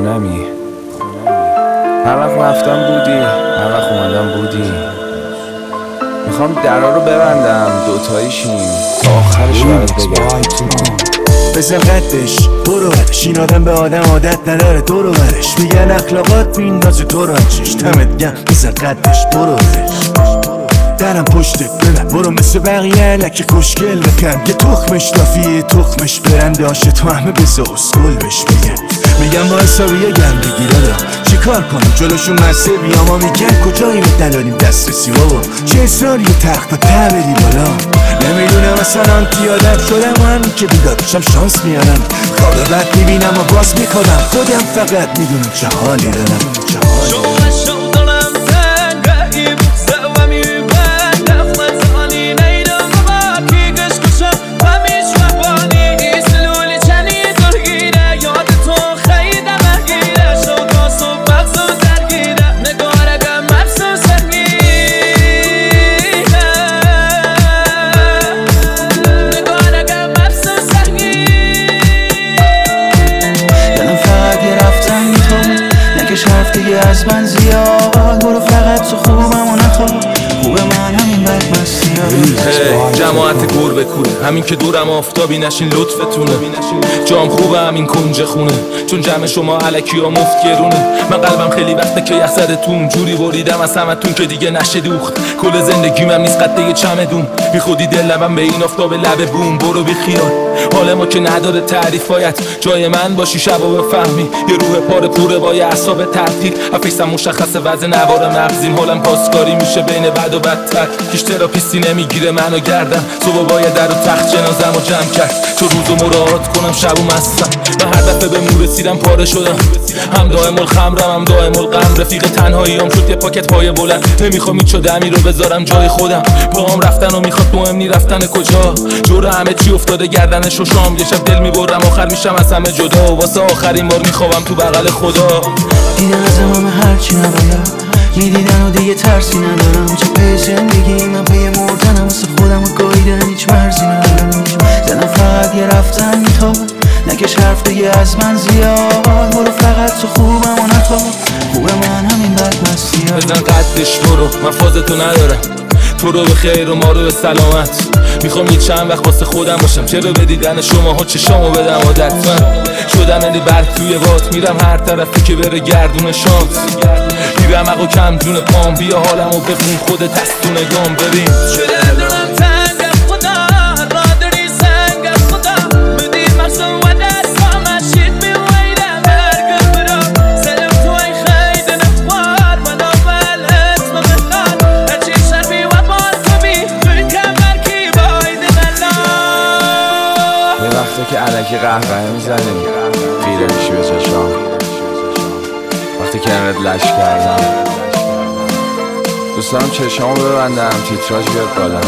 خونمی. هر وقت رفتم بودی، هر وقت اومدم بودی. میخوام درا رو ببندم دوتایی شیم تا آخرش برات بگم. بزن قدش برو برش، این آدم به آدم عادت نداره دورو برش. میگن اخلاقات میندازه تو رو چش، دمت گرم بزن قدش برو برش. درم پشتت ببن برو مثل بقیه لکه خوشگل بکن. یه تخمش لافیه تخمش برنده هاشه تو همه بزا اسکل بش میگم با حسابی یه گرم بگیره چی کار کنم جلوشون مسه بیام ها میگن کجایی به دلالیم دسترسی بابا. چه اصراری و تخت و ته بدی بالا. نمیدونم اصلا آنتی آدم شدم و همین که بیدارشم شانس میارم. خواب بد میبینم و باز میخوابم خودم فقط میدونم چه حالی دارم. حرف دیگه از من زیاد برو فقط تو خوبم و نخواب خوب من همین بد مستی جماعت گربه کوره همین که دورم آفتابی نشین لطفتونه. جام خوبه همین کنج خونه چون جمع شما علکی ها مفت گرونه. من قلبم خیلی وقته که یخ زده تون جوری بریدم از همتون که دیگه نشه دوخت. کل زندگیم هم نیست قد یه چمدون بی خودی دلم به این آفتاب لبه بوم. برو بی خیال حال ما که نداره تعریفایت جای من باشی شبا بفهمی. یه روح پاره پوره با یه اعصاب تعطیل افیسم مشخصه وزن نوار مغزیم. حالم پاسکاری میشه بین بد و بدتر هیچ تراپیستی نمیگیره منو گردم. صبح باید در و تخت جنازم رو جمع کرد چون روزو مراعات کنم شب و مستم. من هر دفعه به مور رسیدم پاره شدم هم دائم الخمرم هم دائم الغم. رفیق تنهاییام شد یه پاکت پای بلند نمیخوام هیچ دمی رو بذارم جای خودم. پاهم رفتن و میخواد مهم نی رفتن کجا. جور همه چی افتاده گردنش و شام. یه شب دل میبرم آخر میشم از همه جدا واسه آخرین بار میخوام تو بغل خدا. دیدن از همه هرچی نباید میدیدن و دیگه ترسی ندارم. چه پی زندگی من پی مردنم واسه خودم و گاییدن هیچ مرزی ندارم. دلم فقط یه رفتن میخواد نکش حرف دیگه از من زیاد برو فقط تو خوبم و نخواب خوب من همین بد مستی بزن قدش برو من فازتو ندارم. تو رو به خیر و ما رو به سلامت. میخوام یه چند وقت واسه خودم باشم چرا به دیدن شما ها چشامو بدم عادت. من شدم یعنی برد توی وات میرم هر طرفی که بره گردون شانس. میرم اقو کم جون پام بیا حالمو بخون خودت از تو نگام ببین. شده دلم تنگ از خدا را داری سنگ از خدا بدی مرسم و دست با مشید میویدم برگم برا سلم توی خیده نخوار و نوبل اسم بخار هرچی شربی و بار کبی توی کمر کی باید بلا. یه وقتا که علکی قهوه میزنیم خیره میشی به چشام. وقتی که انقدر لش کردم دوست دارم چشامو ببندم تیتراژ بیاد بالا.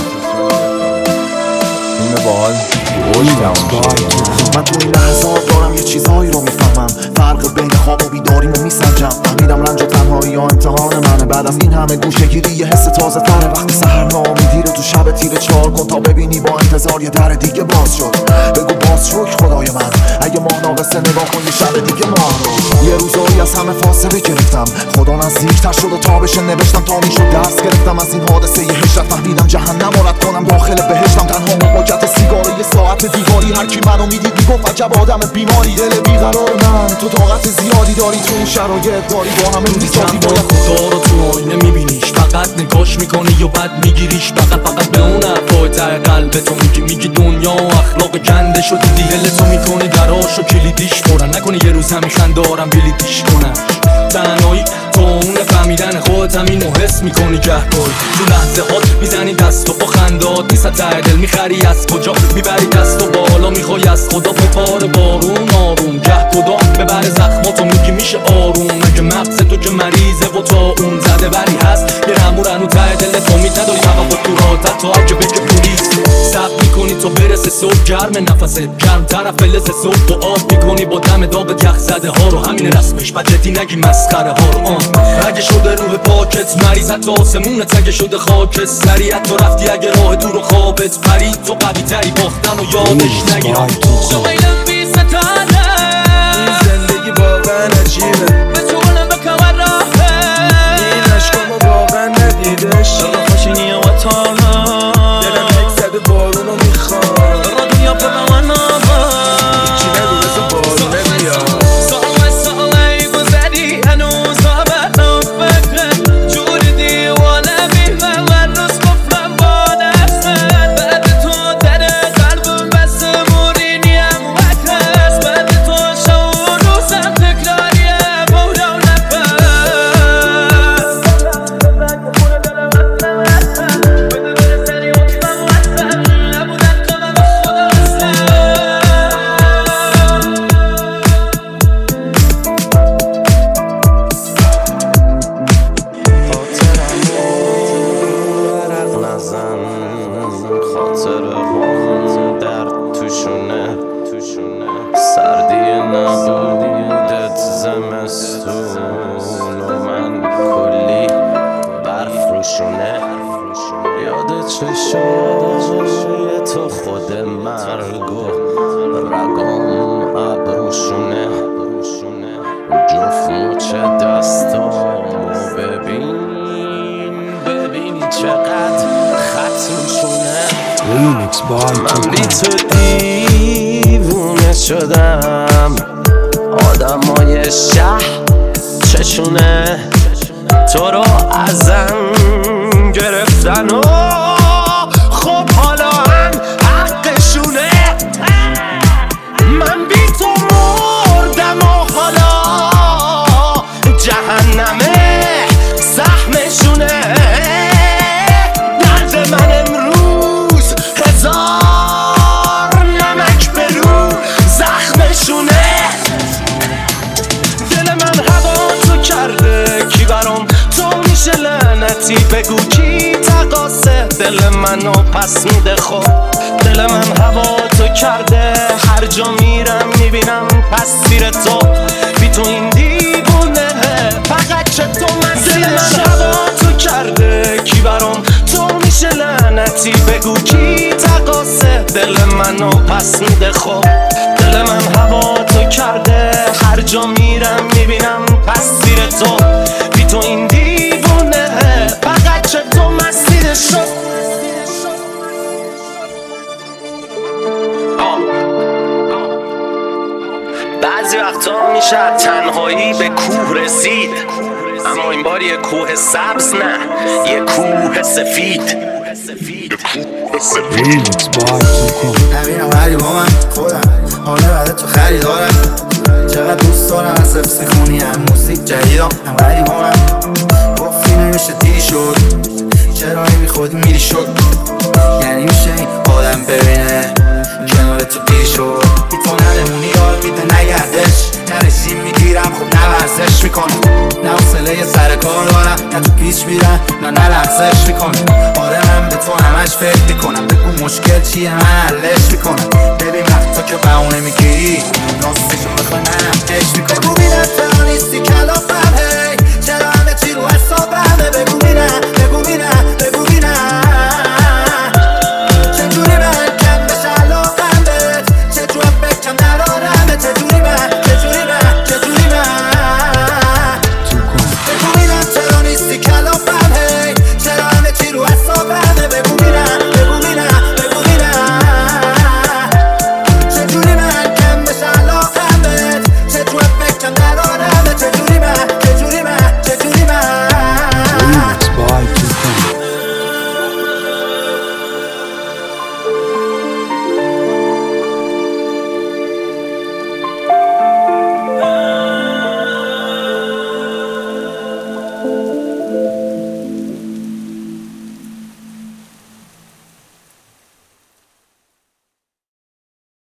فیلم باحال اوج تموم شد. من تو این لحظات دارم یه چیزهایی رو میفهمم. فرق بین خواب و بیداریمو میسنجم. فهمیدم رنج و تنهایی یا امتحان منه. بعد از این همه گوشه‌گیری یه حس تازه تره. وقتی سحر ناامیدی رو تو شب تیره چار کن تا ببینی با انتظار یه در دیگه باز شد. بگو باز شکر خدای من اگه ماه ناقصه نگاه کن یه شب دیگه ماه رو. یه روزایی از همه فاصله گرفتم خدا نزدیک‌تر شد و تابش نوشتم تا میشد درس گرفتم از این حادثه یه هجرت. فهمیدم جهنم رو رد کنم داخل بهشتم. تنها موقعیت سیگار یه ساعت دیواری هر کی منو میدید میگفت عجب آدم بیماری. دل بیقرار من تو طاقت زیادی داری تو این شرایط داری با همه میسازی. باید خدا رو تو آینه میبینیش فقط نگاش میکنی و بد میگیریش. فقط به اون حرفای ته قلبتو میگی دنیا و اخلاق گنده شو دیدی. دلتو میکنی دراش و کلیدیش برن نکنی یه روز همیشن دارم بلیدیش کنن. تنهایی تو اون فهمیدن خودت همینو حس میکنی گهگاهی تو لحظه هات میزنی دستو با خندات نیست ته دل میخری از کجا میبری دستو بالا میخوای از خدا بپاره بارون آروم گه کدام ببره زخماتو میگی میشه آروم. مگه مغز تو که مریضه و تا اون زده بری هست یه رمورنو ته دل تو امید نداری فقط با تو راحتت تا اگه بگه پلیس سب میکنی تو برسه صبح گرم نفست گرم طرف فلز صبح تو آب میکنی با دم داغ یخ زده ها رو. همین رسمش بجتی نگی مسخره ها رو. اگه شده روح پاکت مریض حتی آسمونت اگه شده خاکت سریعت تو رفتی اگه راه دور و خوابت پرید تو قوی تری باختن و یادش نگیرم. شغیلم بی ستاره زندگی واقعا عجیب توشونه سردی نبودت زمستون و من کلی برف روشونه یاد چشای تو خود مرگ و رگام ابروشونه جفت مچ دستامو ببین چقدر خط روشونه من بی تو دیوونه شدم آدمای شهر چشونه تو رو ازم گرفتن و خب حالا هم حقشونه من بی تو مردم و حالا جهنمه زخمشونه درد من امروز هزار نمک برو زخمشونه دل من هوا تو کرده کی برام تو میشه لعنتی بگو کی تقاسه دل منو پس میده خب دل من هوا تو کرده هر جا میرم میبینم تصویر تو بی تو این دیوونه فقط چه تو دل من هوا تو کرده کی برام تو میشه لعنتی بگو کی تقاسه دل منو پس میده خب دل من هوا تو کرده هر جا میرم میبینم تصویر تو بی تو این دیوونه فقط چه تو مسیر شد بعضی وقتا میشه تنهایی به کوه رسید اما این بار یه کوه سبز نه یه کوه سفید همینم هری با من خودم حالا بعد تو خریدارم چقدر دوست دارم از حفظ خونی هم موسیق جدیدم هم غریب با من گفتی نمیشه دیری شد چرا نمی خودی میری شد یعنی میشه این آدم ببینه کنار تو دیر شد بی تو نمونی یار میده نگردش نرسیم میگیرم خب نه ورزش میکنه نه حوصله سر کار دارم نه تو پیچ میرم نه لحظش میکنه آره من به تو همش فکر میکنم بگو مشکل چیه من حلش میکنم ببین وقتا که بهونه میگیری راستشو بخوای منم عشق میکنم بگو بیدت فرانیستی کلاف